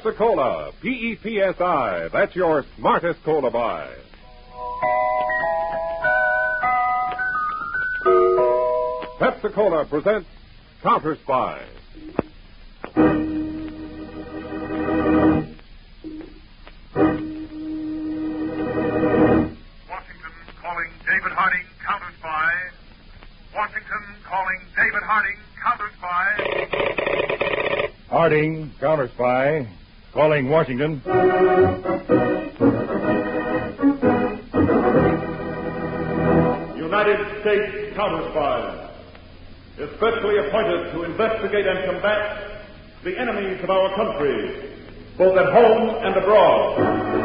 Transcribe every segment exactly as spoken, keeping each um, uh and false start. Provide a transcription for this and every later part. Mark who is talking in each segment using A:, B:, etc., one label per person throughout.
A: Pepsi-Cola, P E P S I. That's your smartest cola buy. Pepsi-Cola presents Counter Spy.
B: Washington calling David Harding, Counter Spy. Washington calling David Harding, Counter Spy.
C: Harding, Counter Spy, calling Washington.
D: United States Counter Spy, especially appointed to investigate and combat the enemies of our country, both at home and abroad.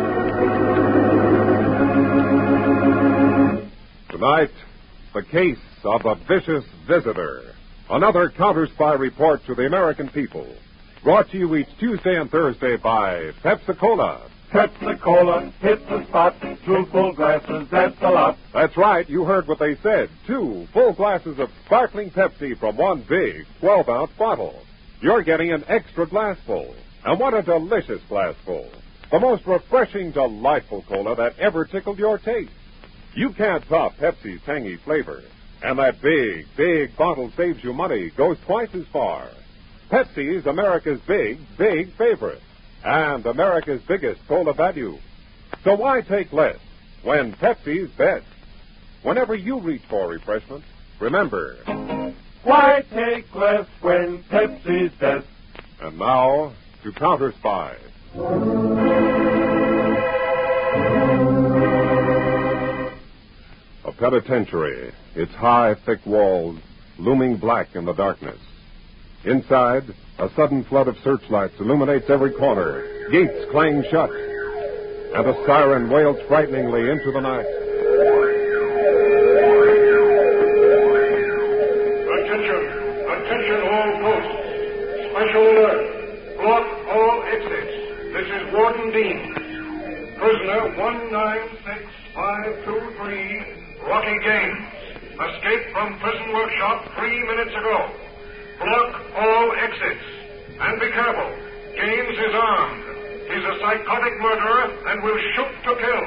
A: Tonight, the case of a vicious visitor. Another Counter Spy report to the American people. Brought to you each Tuesday and Thursday by Pepsi-Cola.
D: Pepsi-Cola, hit the spot, two full glasses, that's a lot.
A: That's right, you heard what they said. Two full glasses of sparkling Pepsi from one big twelve-ounce bottle. You're getting an extra glassful. And what a delicious glassful. The most refreshing, delightful cola that ever tickled your taste. You can't top Pepsi's tangy flavor. And that big, big bottle saves you money, goes twice as far. Pepsi's America's big, big favorite. And America's biggest cola value. So why take less when Pepsi's best? Whenever you reach for refreshment, remember,
D: Why take less when Pepsi's best?
A: And now, to Counter Spy. A penitentiary, its high, thick walls looming black in the darkness. Inside, a sudden flood of searchlights illuminates every corner. Gates clang shut, and a siren wails frighteningly into the night.
B: Attention, attention all posts. Special alert. Block all exits. This is Warden Dean. Prisoner one nine six five two three, Rocky Gaines. Escaped from prison workshop three minutes ago. Block all exits. And be careful. Gaines is armed. He's a psychotic murderer and will shoot to kill.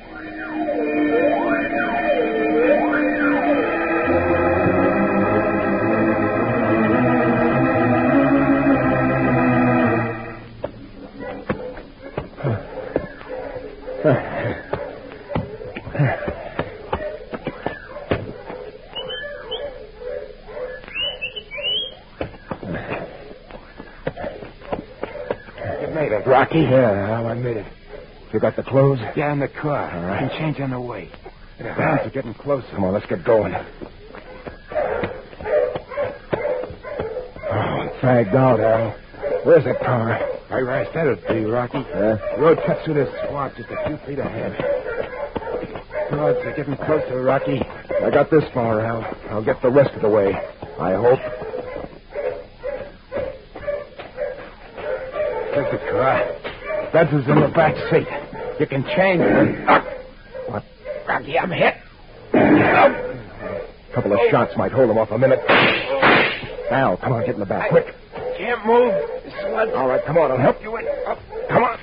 E: Rocky?
C: Yeah, I made it. You got the clothes?
E: Yeah, in the car.
C: All right.
E: You can change on the way. The hounds are getting closer.
C: Come on, let's get going. Oh, I'm fagged out, Al. Where's the car?
E: Right where I said it'd be, Rocky.
C: Yeah?
E: The road cuts through this swamp just a few feet ahead. Guards are getting closer, Rocky.
C: I got this far, Al. I'll get the rest of the way. I hope.
E: There's the car. Studs is in the back seat. You can change it.
C: What?
E: Rocky, I'm hit.
C: A couple of shots might hold him off a minute. Al, come on, get in the back, quick.
E: Can't move. Sled.
C: All right, come on, I'll help you.
E: You in. Up. Come on.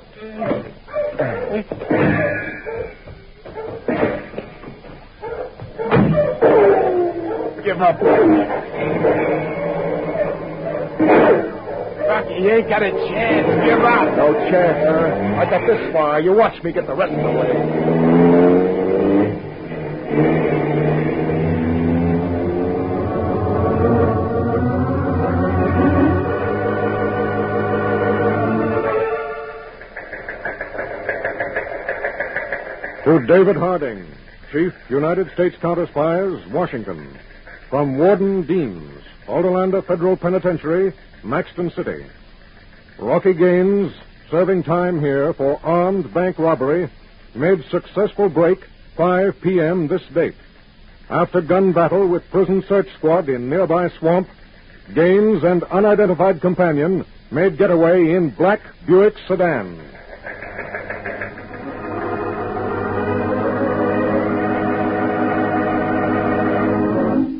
E: Give up. Rocky, you ain't got a chance. Give up.
C: No chance, huh? I got this far. You watch me get the rest of the way. To David Harding, Chief, United States Counter Spies, Washington. From Warden Deans, Aldolanda Federal Penitentiary, Maxton City. Rocky Gaines, serving time here for armed bank robbery, made successful break five p.m. this date. After gun battle with prison search squad in nearby swamp, Gaines and unidentified companion made getaway in black Buick sedan.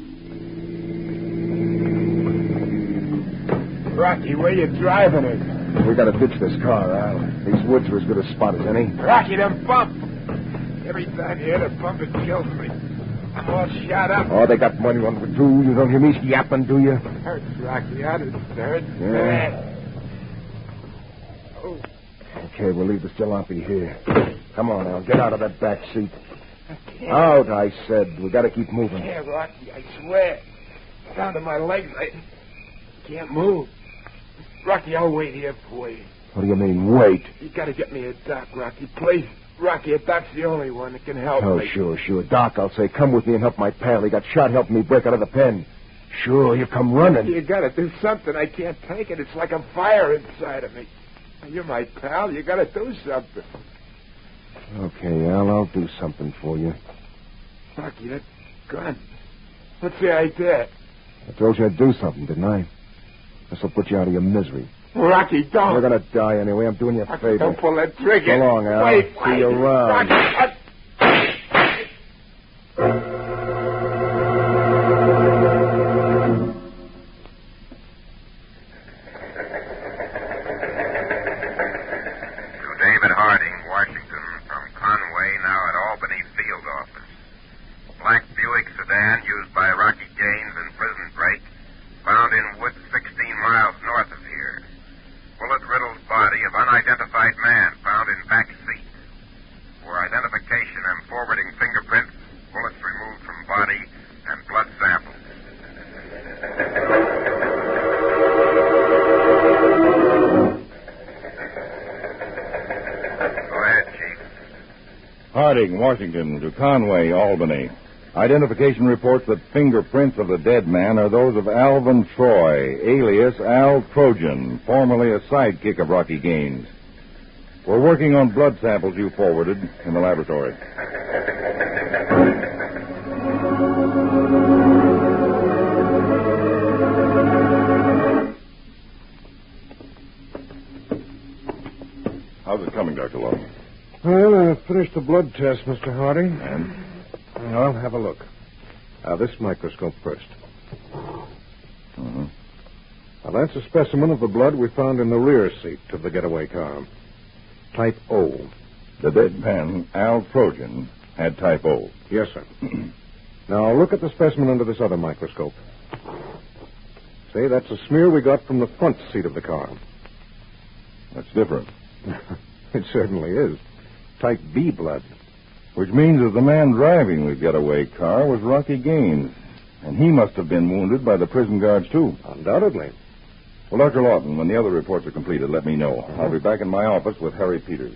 E: Rocky, where you driving it? We gotta ditch this car, Al. These woods are as good a spot as any.
F: Rocky, them bump. Every time you hit a bump, it kills me. I'm all shot up.
E: Oh, they got money on with you. You don't hear me yapping, do you?
F: It hurts, Rocky. How does it hurt?
E: Yeah.
F: Oh.
E: Okay, we'll leave the jalopy here. Come on, Al. Get out of that back seat.
F: I can't.
E: Out, I said. We gotta keep moving.
F: Yeah, Rocky, I swear. Down to my legs, I can't move. Rocky, I'll wait here for you.
E: What do you mean, wait?
F: You gotta get me a doc, Rocky, please. Rocky, a doc's the only one that can help
E: Oh,
F: me.
E: sure, sure. Doc, I'll say, come with me and help my pal. He got shot helping me break out of the pen. Sure, you come running.
F: You gotta do something. I can't take it. It's like a fire inside of me. You're my pal. You gotta do something.
E: Okay, Al, I'll do something for you.
F: Rocky, that gun. What's the idea?
E: I told you I'd do something, didn't I? This'll put you out of your misery.
F: Rocky, don't.
E: You're gonna die anyway. I'm doing you a
F: Rocky,
E: favor.
F: don't pull that trigger.
E: So long, Al.
F: Wait,
E: See
F: wait.
E: you around.
F: Rocky, uh...
G: David Harding, Washington, from Conway, now at Albany Field Office. Black Buick sedan used by Rocky Gaines in prison break, found in woods sixteen miles north of here. Bullet-riddled body of unidentified man found in back seat. For identification, I'm forwarding fingerprints, bullets removed from body, and blood samples.
D: Harding, Washington, to Conway, Albany. Identification reports that fingerprints of the dead man are those of Alvin Troy, alias Al Trojan, formerly a sidekick of Rocky Gaines. We're working on blood samples you forwarded in the laboratory. How's it coming, Doctor Lawton?
C: Well, I finished the blood test, Mister Harding.
D: And?
C: Well, have a look. Uh, this microscope first.
D: Uh-huh.
C: Now, that's a specimen of the blood we found in the rear seat of the getaway car. Type O.
D: The dead man, Al Trojan, had type O.
C: Yes, sir. Now, look at the specimen under this other microscope. See, that's a smear we got from the front seat of the car.
D: That's different.
C: It certainly is. Type B blood.
D: Which means that the man driving the getaway car was Rocky Gaines. And he must have been wounded by the prison guards, too.
C: Undoubtedly.
D: Well, Doctor Lawton, when the other reports are completed, let me know. Uh-huh. I'll be back in my office with Harry Peters.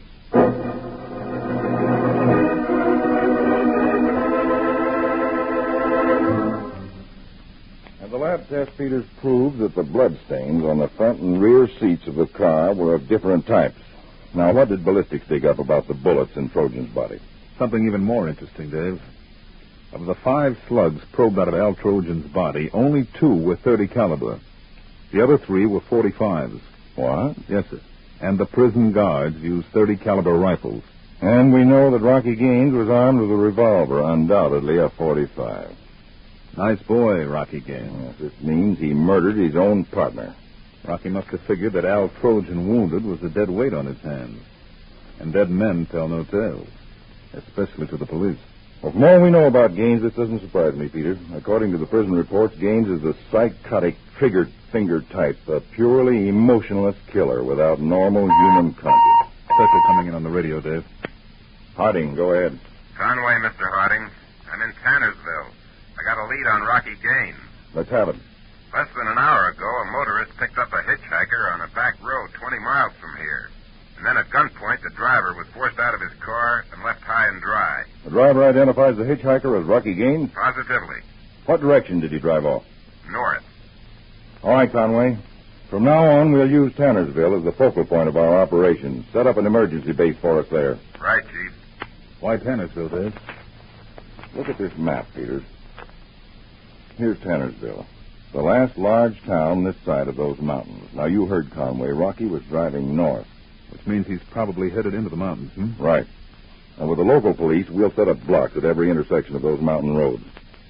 D: And the lab test, Peters, proved that the blood stains on the front and rear seats of the car were of different types. Now, what did ballistics dig up about the bullets in Trojan's body?
H: Something even more interesting, Dave. Of the five slugs probed out of Al Trojan's body, only two were thirty caliber. The other three were forty-fives.
D: What?
H: Yes, sir. And the prison guards used thirty caliber rifles.
D: And we know that Rocky Gaines was armed with a revolver, undoubtedly a forty-five.
H: Nice boy, Rocky Gaines.
D: Yes, this means he murdered his own partner.
H: Rocky must have figured that Al Trojan wounded was a dead weight on his hands. And dead men tell no tales, especially to the police.
D: Well, from all we know about Gaines, this doesn't surprise me, Peter. According to the prison reports, Gaines is a psychotic, trigger-finger type, a purely emotionless killer without normal human conscience.
H: Special coming in on the radio, Dave.
D: Harding, go ahead.
G: Conway, Mister Harding. I'm in Tannersville. I got a lead on Rocky Gaines.
D: Let's have it.
G: Less than an hour ago, a motorist picked up a hitchhiker on a back road twenty miles from here. And then at gunpoint, the driver was forced out of his car and left high and dry.
D: The driver identifies the hitchhiker as Rocky Gaines?
G: Positively.
D: What direction did he drive off?
G: North.
D: All right, Conway. From now on, we'll use Tannersville as the focal point of our operation. Set up an emergency base for us there.
G: Right, Chief.
H: Why Tannersville, Dave?
D: Look at this map, Peters. Here's Tannersville, the last large town this side of those mountains. Now, you heard Conway. Rocky was driving north.
H: Which means he's probably headed into the mountains, hmm?
D: Right. And with the local police, we'll set up blocks at every intersection of those mountain roads.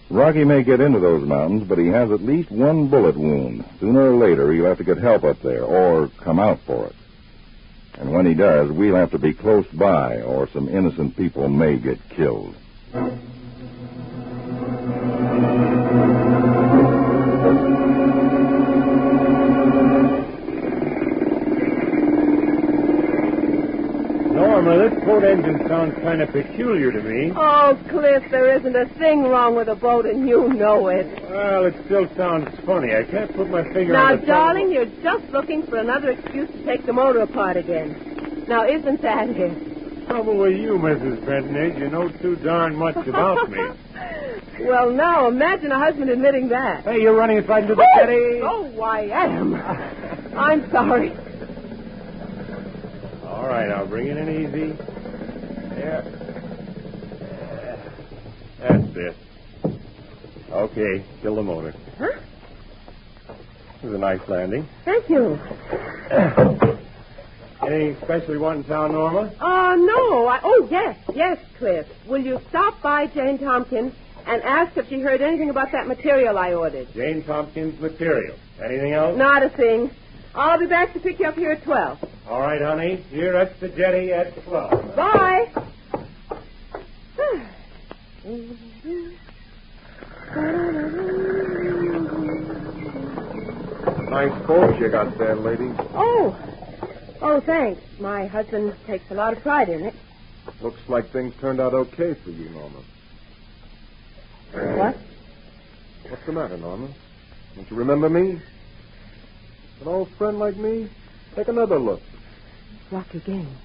D: Rocky may get into those mountains, but he has at least one bullet wound. Sooner or later, he'll have to get help up there, or come out for it. And when he does, we'll have to be close by, or some innocent people may get killed.
E: Norma, this boat engine sounds kind of peculiar to me.
I: Oh, Cliff, there isn't a thing wrong with a boat, and you know it.
E: Well, it still sounds funny. I can't put my finger
I: now,
E: on the...
I: Now, darling, you're just looking for another excuse to take the motor apart again. Now, isn't that it?
E: Trouble with you, Missus Benton, is you know too darn much about me.
I: Well, now, imagine a husband admitting that.
E: Hey, you're running us right into the
I: oh,
E: jetty.
I: Oh, I am. I'm sorry.
E: All right, I'll bring it in easy. There. That's it. Okay, kill the motor.
I: Huh?
E: This is a nice landing.
I: Thank you.
E: Anything special you want in town, Norma?
I: Uh, no. I, oh, yes, yes, Cliff. Will you stop by Jane Tompkins and ask if she heard anything about that material I ordered?
E: Jane Tompkins material. Anything else?
I: Not a thing. I'll be back to pick you up here at twelve.
E: All right, honey. Here at the jetty at twelve.
I: Bye.
C: Nice boat you got there, lady.
I: Oh. Oh, thanks. My husband takes a lot of pride in it.
C: Looks like things turned out okay for you, Norma.
I: What?
C: What's the matter, Norma? Don't you remember me? An old friend like me? Take another look.
I: Rocky Gaines.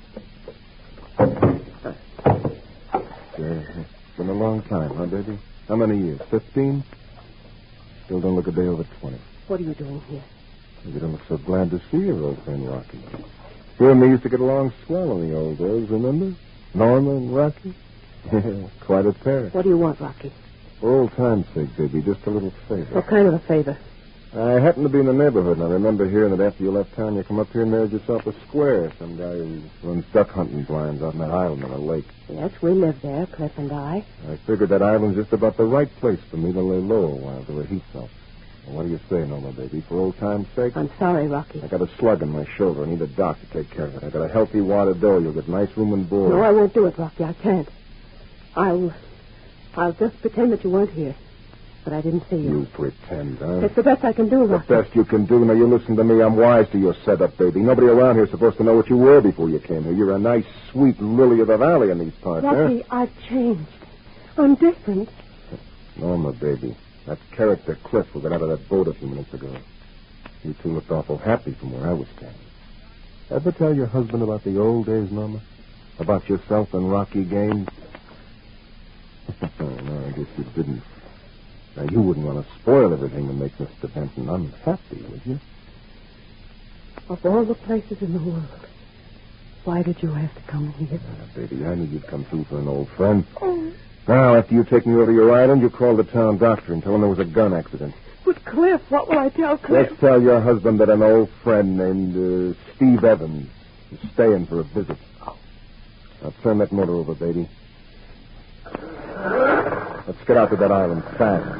C: Yeah, it's been a long time, huh, baby? How many years? Fifteen? Still don't look a day over twenty.
I: What are you doing here?
C: You don't look so glad to see your old friend Rocky. You and me used to get along swell in the old days, remember? Norma and Rocky? Yeah, quite a pair.
I: What do you want, Rocky?
C: For old time's sake, baby, just a little favor.
I: What kind of a favor?
C: I happened to be in the neighborhood, and I remember hearing that after you left town, you come up here and married yourself a square, some guy who runs duck hunting blinds out on that island on a lake.
I: Yes, we live there, Cliff and I.
C: I figured that island's just about the right place for me to lay low a while till the heat melts. Well, what do you say, Norma, baby? For old time's sake?
I: I'm sorry, Rocky.
C: I got a slug in my shoulder. I need a doc to take care of it. I got a healthy wad of dough. You'll get nice room and board.
I: No, I won't do it, Rocky. I can't. I'll... I'll just pretend that you weren't here. But I didn't see you.
C: You pretend, huh?
I: It's the best I can do, Rocky.
C: The best you can do. Now, you listen to me. I'm wise to your setup, baby. Nobody around here is supposed to know what you were before you came here. You're a nice, sweet lily of the valley in these parts,
I: Rocky,
C: huh?
I: I've changed. I'm different.
C: Norma, baby. That character Cliff who got out of that boat a few minutes ago. You two looked awful happy from where I was standing. Ever tell your husband about the old days, Norma? About yourself and Rocky Gaines? No, I guess you didn't. Now, you wouldn't want to spoil everything to make Mister Benton unhappy, would you?
I: Of all the places in the world, why did you have to come here?
C: Ah, baby, I knew you'd come through for an old friend.
I: Oh.
C: Now, after you take me over your island, you call the town doctor and tell him there was a gun accident.
I: But, Cliff, what will I tell Cliff?
C: Let's tell your husband that an old friend named uh, Steve Evans is staying for a visit. Now, turn that motor over, baby. Let's get out to that island fast.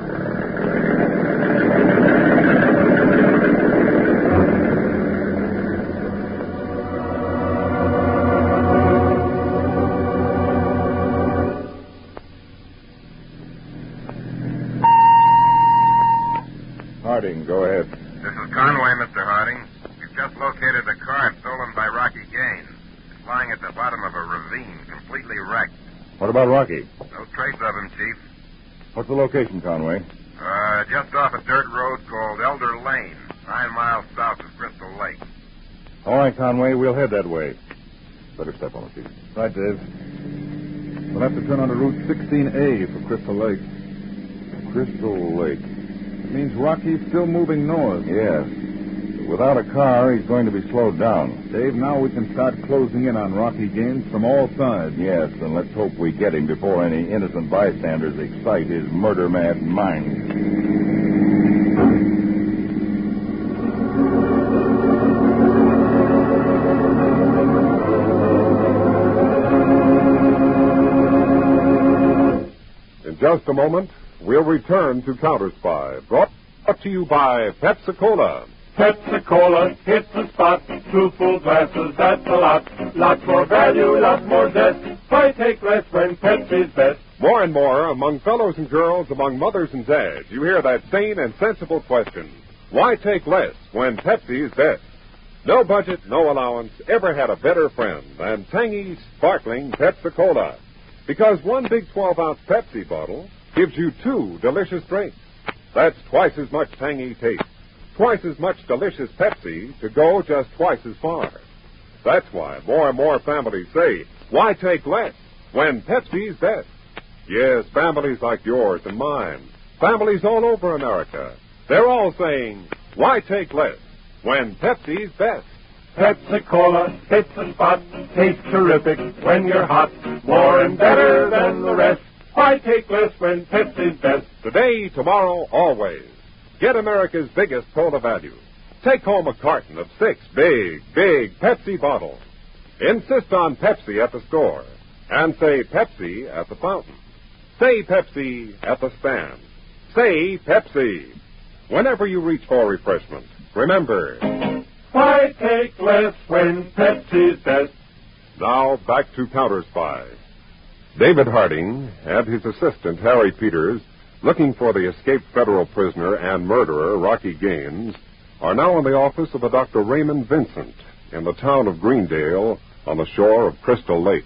D: Harding, go ahead.
G: This is Conway, Mister Harding. We've just located the car stolen by Rocky Gaines. It's lying at the bottom of a ravine, completely wrecked.
D: What about Rocky?
G: No trace of him, Chief.
D: What's the location, Conway?
G: Uh, just off a dirt road called Elder Lane, nine miles south of Crystal Lake.
D: All right, Conway, we'll head that way. Better step on it, Chief.
H: Right, Dave. We'll have to turn onto Route sixteen A for Crystal Lake.
D: Crystal Lake.
H: It means Rocky's still moving north.
D: Yes. Without a car, he's going to be slowed down.
H: Dave, now we can start closing in on Rocky Gaines from all sides.
D: Yes, and let's hope we get him before any innocent bystanders excite his murder-mad mind.
A: In just a moment, we'll return to Counter Spy, brought to you by Pepsi-Cola.
J: Pepsi-Cola hits the spot. Truthful glasses, that's a lot. Lots more value, lots more zest. Why take less when Pepsi's best?
A: More and more, among fellows and girls, among mothers and dads, you hear that sane and sensible question. Why take less when Pepsi's best? No budget, no allowance ever had a better friend than tangy, sparkling Pepsi-Cola. Because one big twelve-ounce Pepsi bottle gives you two delicious drinks. That's twice as much tangy taste, twice as much delicious Pepsi to go just twice as far. That's why more and more families say, why take less when Pepsi's best? Yes, families like yours and mine, families all over America, they're all saying, why take less when Pepsi's best?
J: Pepsi-Cola hits the spot. Tastes terrific when you're hot. More and better than the rest. Why take less when Pepsi's best?
A: Today, tomorrow, always. Get America's biggest cola value. Take home a carton of six big, big Pepsi bottles. Insist on Pepsi at the store. And say Pepsi at the fountain. Say Pepsi at the stand. Say Pepsi. Whenever you reach for refreshment, remember,
J: why take less when Pepsi's best?
A: Now, back to Counter Spy. David Harding and his assistant, Harry Peters, looking for the escaped federal prisoner and murderer, Rocky Gaines, are now in the office of a Doctor Raymond Vincent in the town of Greendale on the shore of Crystal Lake.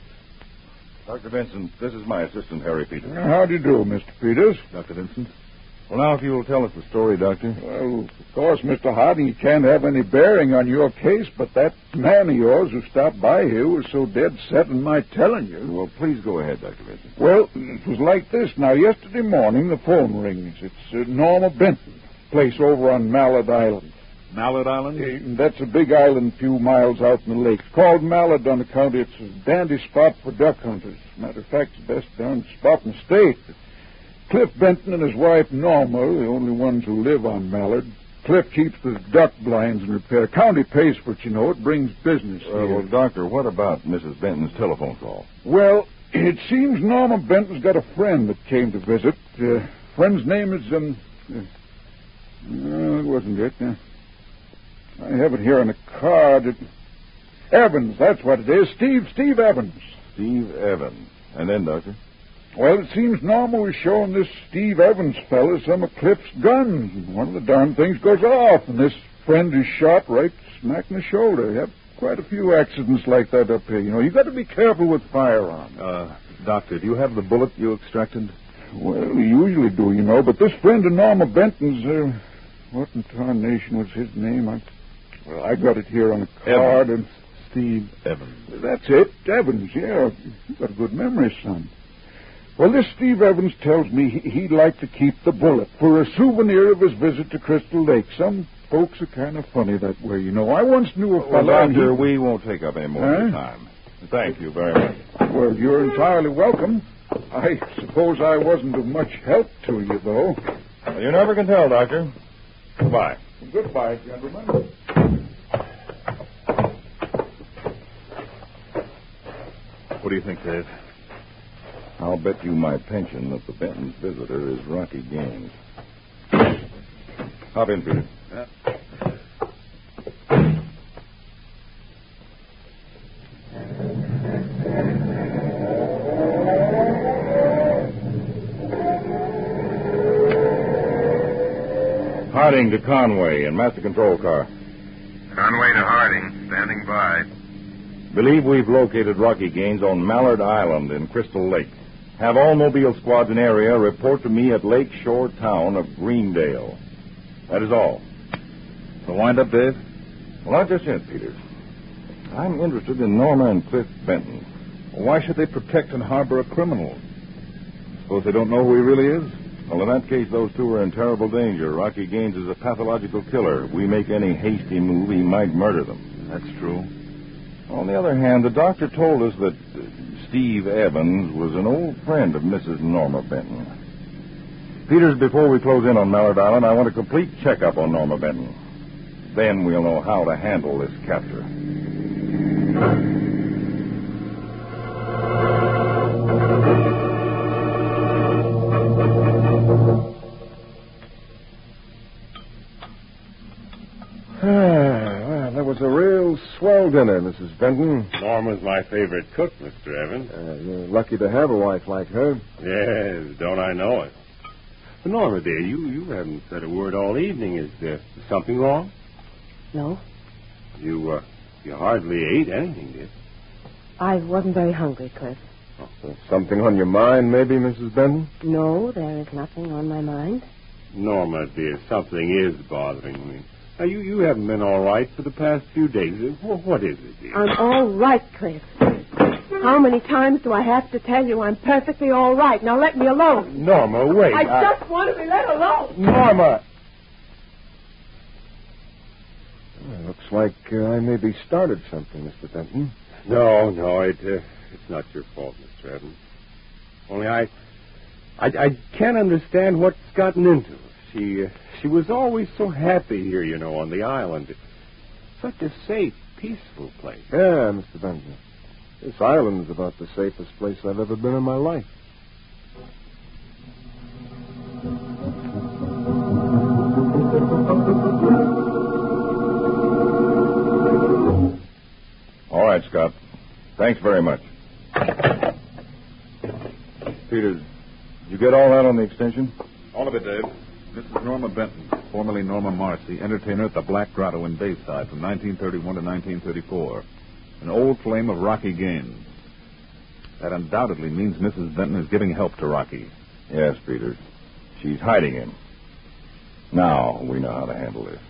D: Doctor Vincent, this is my assistant, Harry Peters.
K: How do you do, Mister Peters?
D: Doctor Vincent. Well, now, if you will tell us the story, Doctor.
K: Well, of course, Mister Harding, it can't have any bearing on your case, but that man of yours who stopped by here was so dead set on my telling you.
D: Well, please go ahead, Doctor Vincent.
K: Well, it was like this. Now, yesterday morning, the phone rings. It's uh, Norma Benton, place over on Mallard Island.
H: Mallard Island?
K: Uh, that's a big island a few miles out in the lake. It's called Mallard on account it's a dandy spot for duck hunters. Matter of fact, it's the best darn spot in the state. Cliff Benton and his wife Norma are the only ones who live on Mallard. Cliff keeps the duck blinds in repair. County pays for it, you know. It brings business.
D: Uh, well, Doctor, what about Missus Benton's telephone call?
K: Well, it seems Norma Benton's got a friend that came to visit. Uh, friend's name is, um... Uh, no, it wasn't it. Uh, I have it here on a card. It, Evans, that's what it is. Steve, Steve Evans.
D: Steve Evans. And then, Doctor?
K: Well, it seems Norma was showing this Steve Evans fella some of Cliff's guns. And one of the darn things goes off, and this friend is shot right smack in the shoulder. You have quite a few accidents like that up here. You know, you got to be careful with firearms.
H: Uh, Doctor, do you have the bullet you extracted?
K: Well, we usually do, you know, but this friend of Norma Benton's, uh, what in tarnation was his name? I, well, I got it here on a card.
H: Evans.
K: And
H: Steve Evans.
K: That's it, Evans, yeah. You got a good memory, son. Well, this Steve Evans tells me he'd like to keep the bullet for a souvenir of his visit to Crystal Lake. Some folks are kind of funny that way, you know. I once knew a fellow...
D: Well, Doctor,
K: he...
D: we won't take up any more of your time. Thank you very much.
K: Well, you're entirely welcome. I suppose I wasn't of much help to you, though.
D: Well, you never can tell, Doctor. Goodbye.
K: Goodbye, gentlemen.
H: What do you think, Dave?
D: I'll bet you my pension that the Benton's visitor is Rocky Gaines. Hop in, Peter.
H: Yeah.
D: Harding to Conway in Master Control car.
G: Conway to Harding, standing by.
D: Believe we've located Rocky Gaines on Mallard Island in Crystal Lake. Have all mobile squads in area report to me at Lake Shore town of Greendale. That is all.
H: The wind-up, Dave?
D: Well, not just yet, Peters. I'm interested in Norma and Cliff Benton.
H: Well, why should they protect and harbor a criminal? Suppose they don't know who he really is?
D: Well, in that case, those two are in terrible danger. Rocky Gaines is a pathological killer. If we make any hasty move, he might murder them.
H: That's true.
D: On the other hand, the doctor told us that uh, Steve Evans was an old friend of Missus Norma Benton. Peters, before we close in on Mallard Island, I want a complete checkup on Norma Benton. Then we'll know how to handle this capture.
C: well, that was a real swell dinner, Missus Benton.
L: Norma's my favorite cook, Mister Evans.
C: Uh, you're lucky to have a wife like her.
L: Yes, don't I know it. But Norma, dear, you, you haven't said a word all evening. Is there something wrong?
I: No,
L: You, uh, you hardly ate anything, dear.
I: I wasn't very hungry, Cliff.
C: Oh, there's something on your mind, maybe, Missus Benton?
I: No, there is nothing on my mind.
L: Norma, dear, something is bothering me. Now, you, you haven't been all right for the past few days. Wh- What is it, dear?
I: I'm all right, Cliff. How many times do I have to tell you I'm perfectly all right? Now let me alone.
C: Norma, wait.
I: I, I... just want to be let alone.
C: Norma! Well, looks like uh, I maybe started something, Mister Benton.
L: No, no, it, uh, it's not your fault, Mister Evans. Only I, I, I can't understand what's gotten into her. She, uh, she was always so happy here, you know, on the island. It's such a safe, peaceful place.
C: Yeah, Mister Benton. This island's about the safest place I've ever been in my life.
D: All right, Scott. Thanks very much. Peters, did you get all that on the extension?
H: All of it, Dave. Missus Norma Benton, formerly Norma Marcy, entertainer at the Black Grotto in Bayside from nineteen thirty-one to nineteen thirty-four. An old flame of Rocky Gaines. That undoubtedly means Missus Benton is giving help to Rocky.
D: Yes, Peters. She's hiding him. Now we know how to handle this.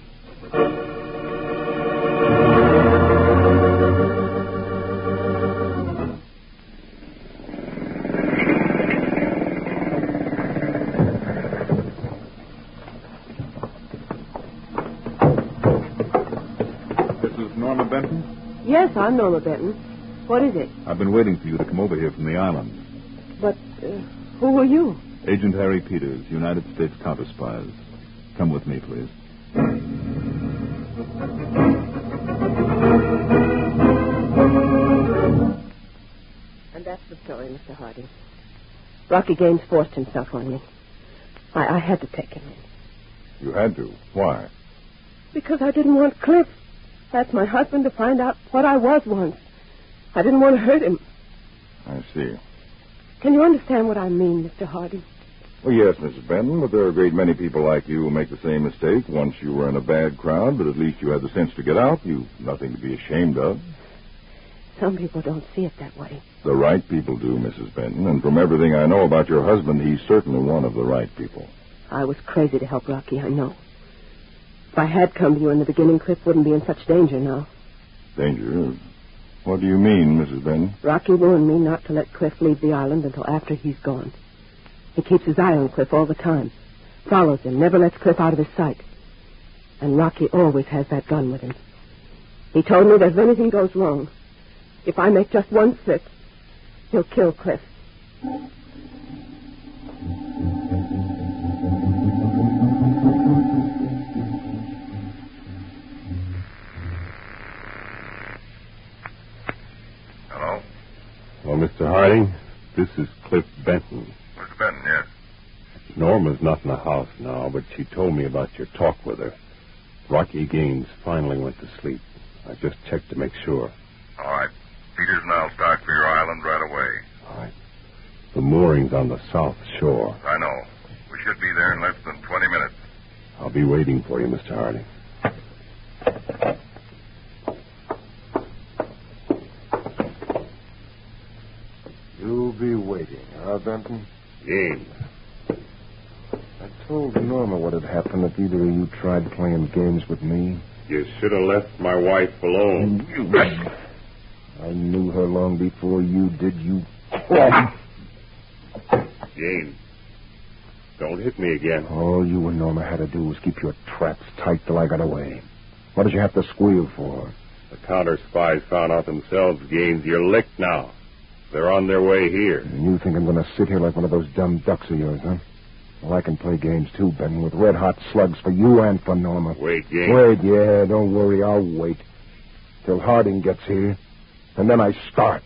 H: Missus Norma Benton?
I: Yes, I'm Norma Benton. What is it?
H: I've been waiting for you to come over here from the island.
I: But uh, who are you?
H: Agent Harry Peters, United States Counter Spies. Come with me, please.
I: And that's the story, Mister Harding. Rocky Gaines forced himself on me. I, I had to take him in.
D: You had to. Why?
I: Because I didn't want Cliff. That's my husband to find out what I was once. I didn't want to hurt him.
D: I see.
I: Can you understand what I mean, Mister Harding?
D: Well, yes, Missus Benton, but there are a great many people like you who make the same mistake. Once you were in a bad crowd, but at least you had the sense to get out. You've nothing to be ashamed of.
I: Some people don't see it that way.
D: The right people do, Missus Benton, and from everything I know about your husband, he's certainly one of the right people.
I: I was crazy to help Rocky, I know. If I had come to you in the beginning, Cliff wouldn't be in such danger now.
D: Danger? What do you mean, Missus Benton?
I: Rocky warned me not to let Cliff leave the island until after he's gone. He keeps his eye on Cliff all the time. Follows him, never lets Cliff out of his sight. And Rocky always has that gun with him. He told me that if anything goes wrong, if I make just one slip, he'll kill Cliff.
G: Hello?
L: Well, Mister Harding, this is Cliff Benton.
G: Mister Benton, yes.
L: Norma's not in the house now, but she told me about your talk with her. Rocky Gaines finally went to sleep. I just checked to make sure.
G: All right. Peters and I'll start for your island right away.
L: All right. The mooring's on the south shore.
G: I know. We should be there in less than twenty minutes.
L: I'll be waiting for you, Mister Harding.
C: You'll be waiting, huh, Benton?
L: Gaines.
C: I told Norma what had happened if either of you tried playing games with me.
L: You should have left my wife alone.
C: I knew her long before you did, you...
L: Gaines, don't hit me again.
C: All you and Norma had to do was keep your traps tight till I got away. What did you have to squeal for?
L: The counter spies found out themselves, Gaines. You're licked now. They're on their way here.
C: And you think I'm going to sit here like one of those dumb ducks of yours, huh? Well, I can play games too, Ben, with red-hot slugs for you and for Norma.
L: Wait, Gaines.
C: Wait, yeah, don't worry, I'll wait. Till Harding gets here. And then I start.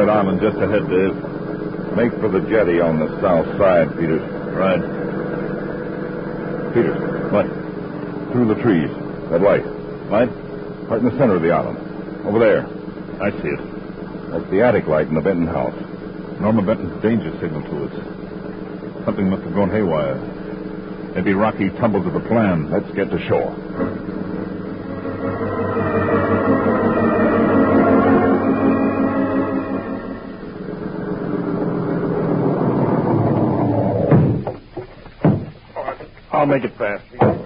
H: that island just ahead, Dave.
D: Make for the jetty on the south side, Peters.
H: Right.
D: Peters.
H: What?
D: Through the trees. That light.
H: Light?
D: Right in the center of the island. Over there.
H: I see it.
D: That's the attic light in the Benton house.
H: Norma Benton's danger signal to us. Something must have gone haywire. Maybe Rocky tumbled to the plan.
D: Let's get to shore.
H: I'll make it fast.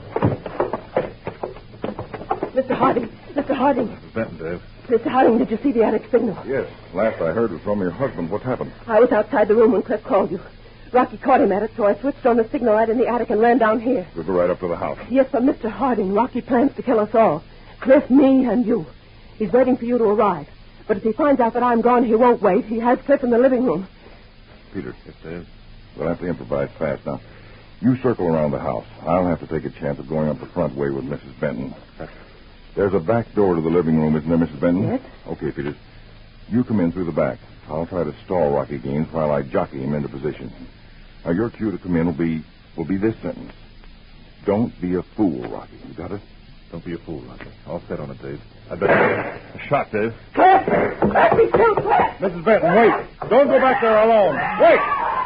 I: Mister Harding. Mister Harding.
H: Missus Benton, Dave.
I: Mister Harding, did you see the attic signal?
D: Yes. Last I heard was from your husband. What happened?
I: I was outside the room when Cliff called you. Rocky caught him at it, so I switched on the signal light in the attic and ran down here.
D: We'll go right up to the house.
I: Yes, but Mister Harding, Rocky plans to kill us all. Cliff, me, and you. He's waiting for you to arrive. But if he finds out that I'm gone, he won't wait. He has Cliff in the living room.
D: Peter. Yes, Dave. We'll have to improvise fast now. You circle around the house. I'll have to take a chance of going up the front way with Missus Benton. There's a back door to the living room, isn't there, Missus Benton?
I: Yes.
D: Okay, Peters. You come in through the back. I'll try to stall Rocky Gaines while I jockey him into position. Now, your cue to come in will be will be this sentence. Don't be a fool, Rocky. You got it?
H: Don't be a fool, Rocky. All set on it, Dave. I bet. A shot, Dave.
I: Cliff! Let me kill Cliff!
D: Missus Benton, wait. Don't go back there alone. Wait!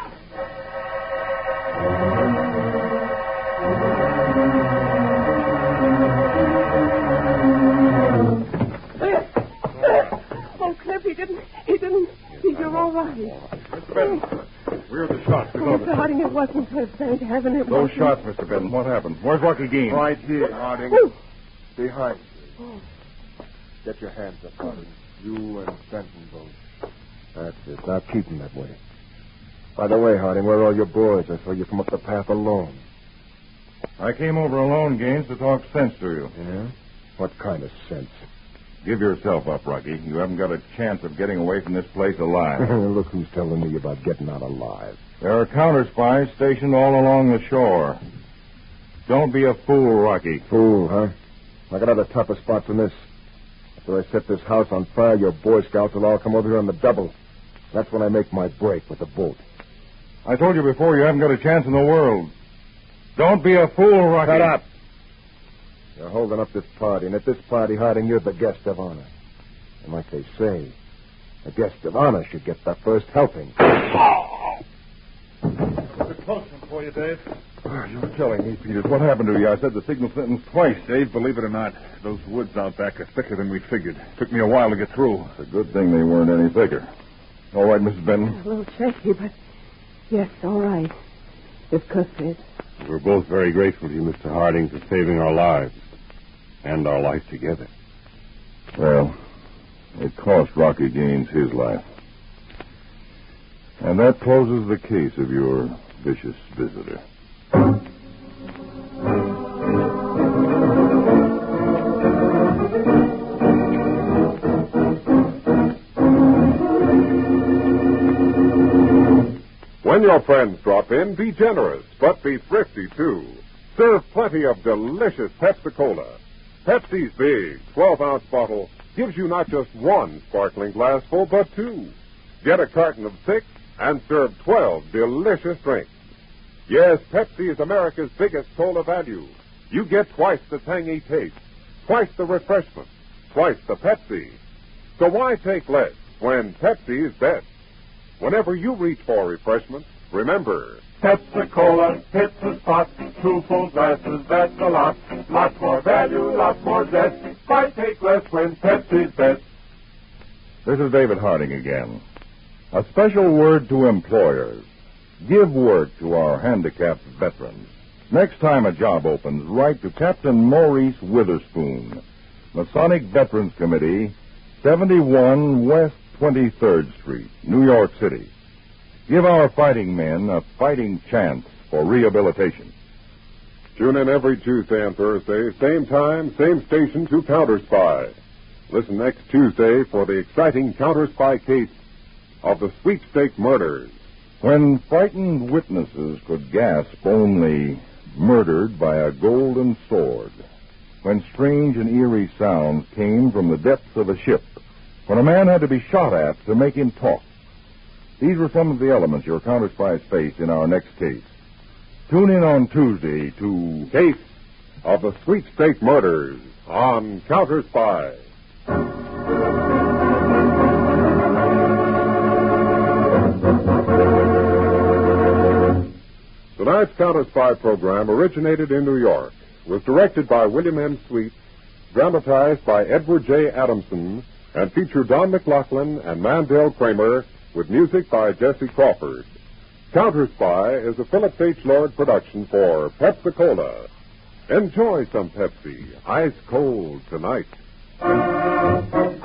I: Oh, Cliff, he didn't. He didn't. You're all right.
D: Mister Benton, where are the shots?
I: Oh, Mister Harding, it wasn't Cliff. Thank heaven it
D: Those
I: wasn't.
D: shots, Mister Benton. What happened? Where's Rocky Gaines?
E: Right here, Harding.
I: Ooh.
E: Behind you. Oh. Get your hands up, Harding. You and Benton both. That's it. Now keep them that way. By the way, Harding, where are all your boys? I saw you come up the path alone.
D: I came over alone, Gaines, to talk sense to you.
E: Yeah? What kind of sense?
D: Give yourself up, Rocky. You haven't got a chance of getting away from this place alive.
E: Look who's telling me about getting out alive.
D: There are counter spies stationed all along the shore. Don't be a fool, Rocky.
E: Fool, huh? I got other tougher spots than this. After I set this house on fire, your Boy Scouts will all come over here on the double. That's when I make my break with the boat.
D: I told you before, you haven't got a chance in the world. Don't be a fool, Rocky.
E: Shut up. You're holding up this party, and at this party, Harding, you're the guest of honor. And like they say, a guest of honor should get the first helping.
H: It's a close one for you, Dave.
D: Oh, you're killing me, Peters. What happened to you? I said the signal sentence twice.
H: Dave, believe it or not, those woods out back are thicker than we figured. Took me a while to get through.
D: It's a good thing they weren't any thicker. All right, Missus Benton?
I: A little shaky, but yes, all right. If Cliff is.
L: We're both very grateful to you, Mister Harding, for saving our lives and our life together.
D: Well, it cost Rocky Gaines his life. And that closes the case of your vicious visitor.
A: When your friends drop in, be generous, but be thrifty, too. Serve plenty of delicious Pepsi-Cola. Pepsi's big twelve-ounce bottle gives you not just one sparkling glassful, but two. Get a carton of six and serve twelve delicious drinks. Yes, Pepsi is America's biggest cola value. You get twice the tangy taste, twice the refreshment, twice the Pepsi. So why take less when Pepsi is best? Whenever you reach for refreshment, remember...
J: Pepsi-Cola hits the spot. Two full glasses, that's a lot. Lot more value, lot more zest. Why take less when Pepsi's best?
D: This is David Harding again. A special word to employers. Give work to our handicapped veterans. Next time a job opens, write to Captain Maurice Witherspoon, Masonic Veterans Committee, seventy-one West twenty-third Street, New York City. Give our fighting men a fighting chance for rehabilitation.
A: Tune in every Tuesday and Thursday, same time, same station to Counter Spy. Listen next Tuesday for the exciting Counter Spy case of the Sweepstake murders.
D: When frightened witnesses could gasp only murdered by a golden sword. When strange and eerie sounds came from the depths of a ship when a man had to be shot at to make him talk. These were some of the elements your counter spies faced in our next case. Tune in on Tuesday to
A: Case of the Sweepstake Murders on Counter Spy. Tonight's Counter Spy program originated in New York, was directed by William M. Sweet, dramatized by Edward J. Adamson, and featured Don McLaughlin and Mandel Kramer, with music by Jesse Crawford. Counter Spy is a Phillips H. Lord production for Pepsi-Cola. Enjoy some Pepsi, ice cold tonight.